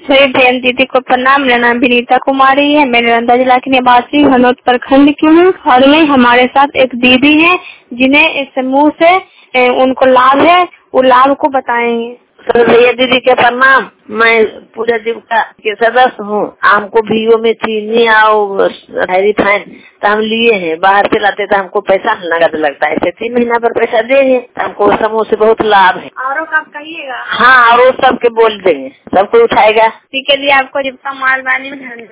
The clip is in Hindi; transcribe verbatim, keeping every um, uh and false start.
सभी बहन दीदी को प्रणाम। मेरा नाम विनीता कुमारी है। मैं नालंदा जिला की निवासी हनोद प्रखंड की हूँ और मैं हमारे साथ एक दीदी है जिन्हें इस समूह से ए, उनको लाभ है, वो लाभ को बताएंगे। तो भैया दीदी के प्रणाम। मैं पूजा जीविका के सदस्य हूँ। हमको भीओ में चीनी और हैरी फाइन तो हम लिए हैं, बाहर से लाते तो हमको पैसा नगद लगता है, ऐसे तीन महीना पर पैसा देंगे तो हमको समूह से बहुत लाभ है। और कब कहिएगा? हाँ, और सबके बोल देंगे, सबको उठाएगा। इसके लिए आपको जितना मालवानी में